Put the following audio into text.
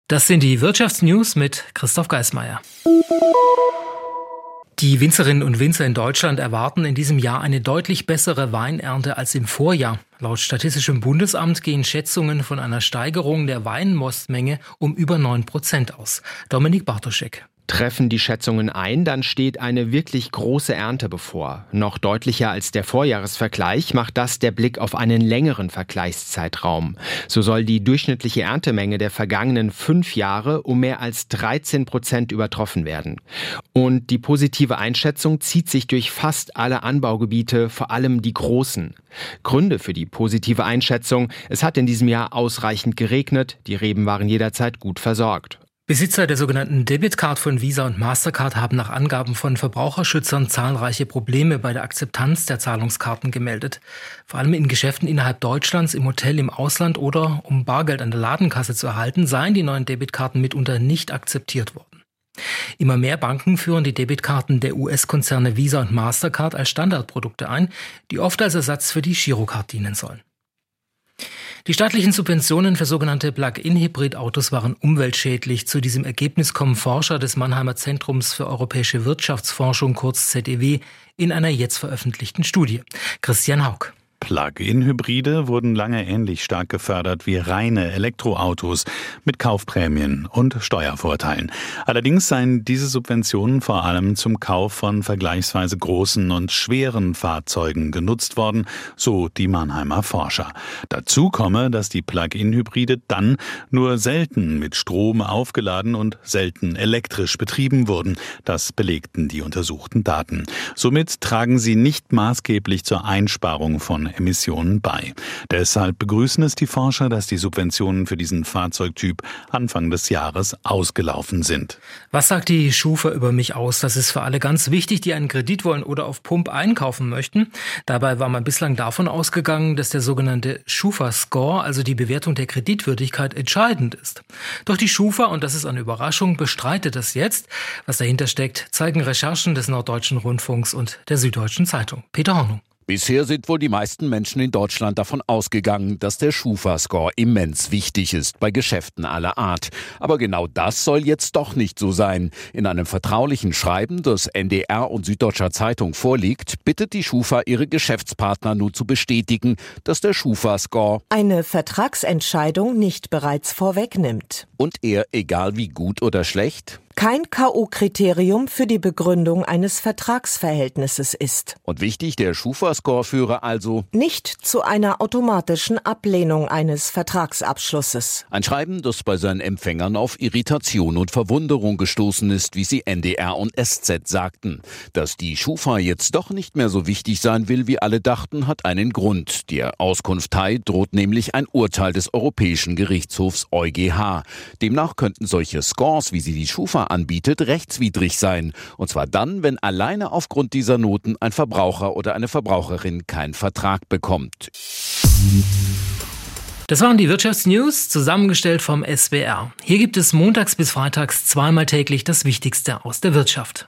Das sind die Wirtschaftsnews mit Christoph Geismeier. Die Winzerinnen und Winzer in Deutschland erwarten in diesem Jahr eine deutlich bessere Weinernte als im Vorjahr. Laut Statistischem Bundesamt gehen Schätzungen von einer Steigerung der Weinmostmenge um über 9% aus. Dominik Bartoschek. Treffen die Schätzungen ein, dann steht eine wirklich große Ernte bevor. Noch deutlicher als der Vorjahresvergleich macht das der Blick auf einen längeren Vergleichszeitraum. So soll die durchschnittliche Erntemenge der vergangenen 5 Jahre um mehr als 13% übertroffen werden. Und die positive Einschätzung zieht sich durch fast alle Anbaugebiete, vor allem die großen. Gründe für die positive Einschätzung: Es hat in diesem Jahr ausreichend geregnet, die Reben waren jederzeit gut versorgt. Besitzer der sogenannten Debitcard von Visa und Mastercard haben nach Angaben von Verbraucherschützern zahlreiche Probleme bei der Akzeptanz der Zahlungskarten gemeldet. Vor allem in Geschäften innerhalb Deutschlands, im Hotel, im Ausland oder um Bargeld an der Ladenkasse zu erhalten, seien die neuen Debitkarten mitunter nicht akzeptiert worden. Immer mehr Banken führen die Debitkarten der US-Konzerne Visa und Mastercard als Standardprodukte ein, die oft als Ersatz für die Girocard dienen sollen. Die staatlichen Subventionen für sogenannte Plug-in-Hybrid-Autos waren umweltschädlich. Zu diesem Ergebnis kommen Forscher des Mannheimer Zentrums für europäische Wirtschaftsforschung, kurz ZEW, in einer jetzt veröffentlichten Studie. Christian Haug. Plug-in-Hybride wurden lange ähnlich stark gefördert wie reine Elektroautos mit Kaufprämien und Steuervorteilen. Allerdings seien diese Subventionen vor allem zum Kauf von vergleichsweise großen und schweren Fahrzeugen genutzt worden, so die Mannheimer Forscher. Dazu komme, dass die Plug-in-Hybride dann nur selten mit Strom aufgeladen und selten elektrisch betrieben wurden. Das belegten die untersuchten Daten. Somit tragen sie nicht maßgeblich zur Einsparung von Emissionen bei. Deshalb begrüßen es die Forscher, dass die Subventionen für diesen Fahrzeugtyp Anfang des Jahres ausgelaufen sind. Was sagt die Schufa über mich aus? Das ist für alle ganz wichtig, die einen Kredit wollen oder auf Pump einkaufen möchten. Dabei war man bislang davon ausgegangen, dass der sogenannte Schufa-Score, also die Bewertung der Kreditwürdigkeit, entscheidend ist. Doch die Schufa, und das ist eine Überraschung, bestreitet das jetzt. Was dahinter steckt, zeigen Recherchen des Norddeutschen Rundfunks und der Süddeutschen Zeitung. Peter Hornung. Bisher sind wohl die meisten Menschen in Deutschland davon ausgegangen, dass der Schufa-Score immens wichtig ist bei Geschäften aller Art. Aber genau das soll jetzt doch nicht so sein. In einem vertraulichen Schreiben, das NDR und Süddeutscher Zeitung vorliegt, bittet die Schufa ihre Geschäftspartner nun zu bestätigen, dass der Schufa-Score eine Vertragsentscheidung nicht bereits vorwegnimmt. Und er, egal wie gut oder schlecht, kein K.O.-Kriterium für die Begründung eines Vertragsverhältnisses ist. Und wichtig, der Schufa-Score führe also nicht zu einer automatischen Ablehnung eines Vertragsabschlusses. Ein Schreiben, das bei seinen Empfängern auf Irritation und Verwunderung gestoßen ist, wie sie NDR und SZ sagten. Dass die Schufa jetzt doch nicht mehr so wichtig sein will, wie alle dachten, hat einen Grund. Der Auskunftei droht nämlich ein Urteil des Europäischen Gerichtshofs EuGH. Demnach könnten solche Scores, wie sie die Schufa anbietet, rechtswidrig sein. Und zwar dann, wenn alleine aufgrund dieser Noten ein Verbraucher oder eine Verbraucherin keinen Vertrag bekommt. Das waren die Wirtschaftsnews, zusammengestellt vom SWR. Hier gibt es montags bis freitags zweimal täglich das Wichtigste aus der Wirtschaft.